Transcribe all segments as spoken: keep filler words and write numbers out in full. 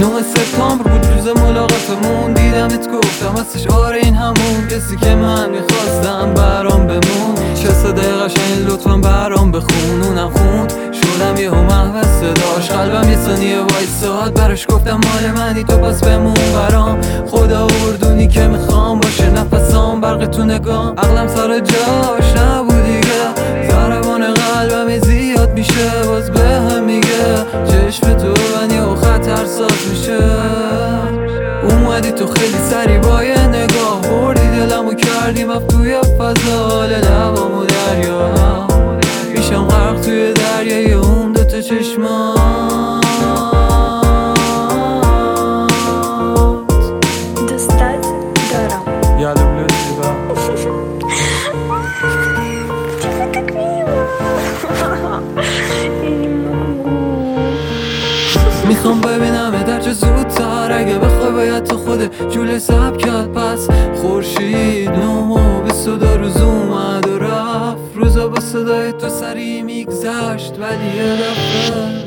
نه سپتامبر بود روز ملاقاتمون، دیدمت گفتم هستش آره این همون کسی که من میخواستم برام بمون. چه صدای قشنگ لطفا برام بخون. اونم خوند شدم یه هم محوز صداش، قلبم یه ثانیه وایساد براش گفتم مال منی تو پس بمون برام. خدا اردونی که میخوام باشه نفسام برق تو نگام، عقلم سر جاش نبود دیگه، ضربان قلبم زیاد میشه باز به هم میگه چشم تو من یه خطر ساز میشه. اومدی تو خیلی سری با یه نگاه، بردی دلمو کردی مفتوی فضا، لبامو دریا میشم غرق توی دریای اون دوتا چشمات. دوستت دارم. یادم لطفی با میخوام ببینم در چه زودتر، اگه بخوای باید تو خود جوله سب کرد. پس خورشید نو و بیست و دو روز اومد و رفت، روزا با صدای تو سریع میگذشت ولی یه дефе.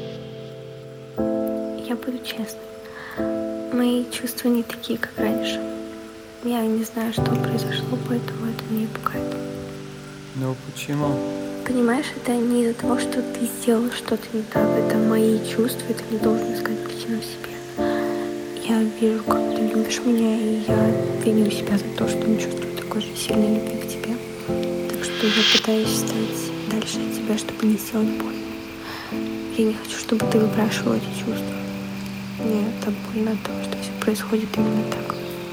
Я буду честной. Мои чувства не такие, как раньше. Я не знаю, что произошло, поэтому это меня пугает. Ну почему? Понимаешь, это не из-за того, что ты сделал что-то не так. Это мои чувства, и ты не должен искать причину в себе. Я вижу, как ты любишь меня, и я виню себя за то, что не чувствую такой же сильной любви к тебе. Так что я пытаюсь стать дальше от тебя, чтобы не сделать больно. Я не хочу, чтобы ты выпрашивал эти чувства. Мне так больно от того, что все происходит именно так.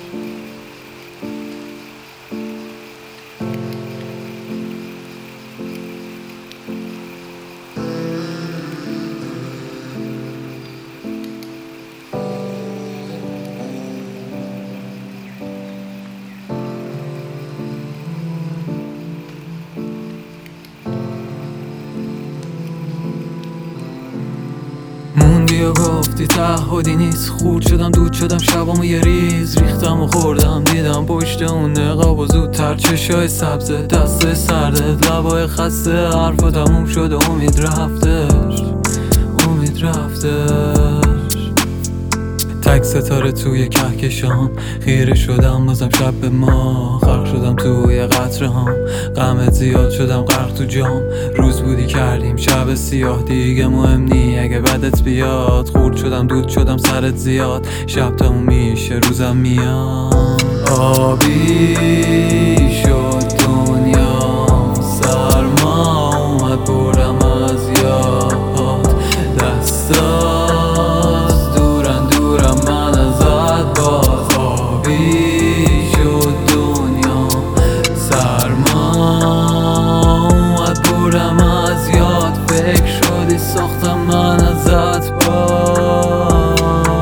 موندی و گفتی تعهدی نیست، خورد شدم دود شدم شبامو یه ریز ریختم و خوردم، دیدم پشت اون نقاب و زودتر چشای سبز دست سردت لبای خسته حرفا تموم شد و امید رفتش امید رفتش. تک ستاره توی کهکشان خیره شدم بازم شب به ما، غرق شدم توی قطره هم غمت زیاد شدم غرق تو جام. روز بودی کردیم شب سیاه دیگه مهم نی اگه بدت بیاد، خورد شدم دود شدم سرت زیاد شب تموم میشه روزم میاد. آبی شد دنیا سرما اومد برم از یاد، دستات دورن دورم من ازت باز. آبی شد دنیا سرما اومد برم از یاد، فکر شدی ساختم من ازت باز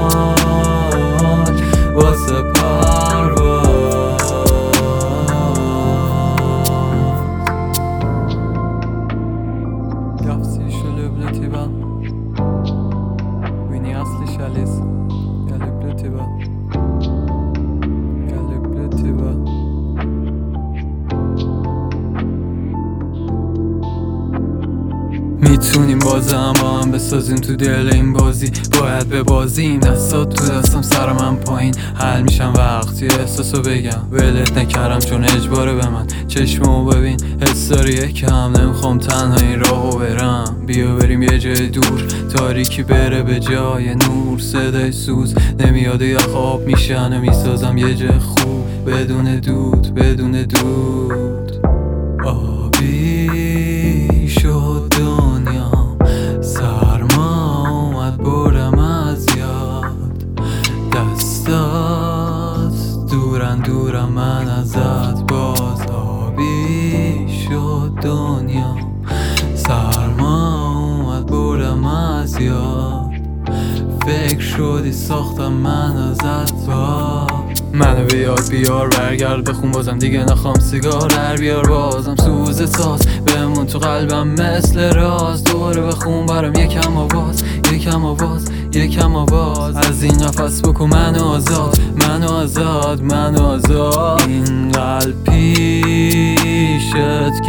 واسه پرواز. Gavsi şölüble tiba Vini asli şalis Galüble tiba Galüble tiba میتونیم بازم با هم بسازیم تو دل این بازی، باید ببازیم دستات تو دستم سر من پایین، حل میشم وقتی احساسو بگم ولت نکردم چون اجباره به من. چشممو ببین حس داری یکم، نمیخوام تنها این راهو برم، بیا بریم یه جای دور تاریکی بره به جای نور، صدای سوز نمیاد و یخ آب میشن و میسازم یه جای خوب بدون دود بدون دود. آبی شد دنیا سرما اومد برم از یاد، دستات دورن دورم من ازت باز. آبی شد دنیا سرما اومد برم از یاد، فکر شدی ساختم من ازت باز. منو بیاد بیار برگرد بخون بازم دیگه نخوام سیگار در بیار بازم سوز ساز بمون تو قلبم مثل راز، دوره بخون برام یکم آواز یکم آواز یکم آواز. از این نفس بکن منو آزاد منو آزاد منو آزاد. این قلب پیشت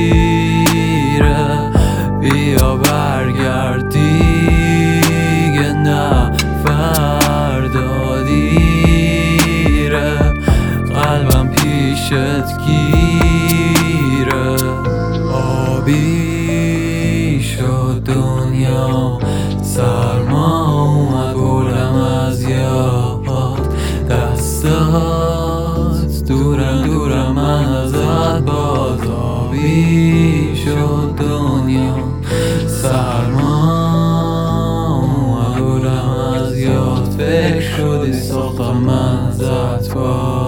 گیره بیا برگرد دیگه نفس دلت گیره. آبی شد دنیا، سرما اومد بردم از یاد. دستات دورم دورم من ازت باز. آبی شد دنیا، سرما اومد بردم از یاد. فکر شدی ساختم من ازت باز.